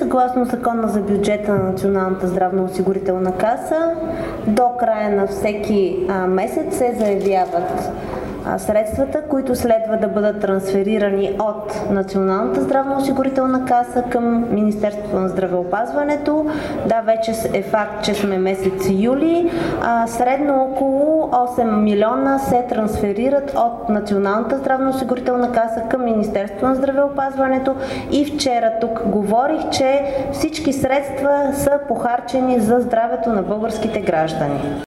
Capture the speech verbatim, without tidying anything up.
съгласно Закона за бюджета на Националната здравноосигурителна каса до края на всеки а, месец се заявяват а, средствата, които следва да бъдат трансферирани от Националната здравноосигурителна каса към Министерството на здравеопазването. Да, вече е факт, че сме месец юли. А, средно около осем милиона се трансферират от Националната здравноосигурителна каса към Министерството на здравеопазването и вчера тук говорих, че всички средства са похарчени за здравето на българските граждани.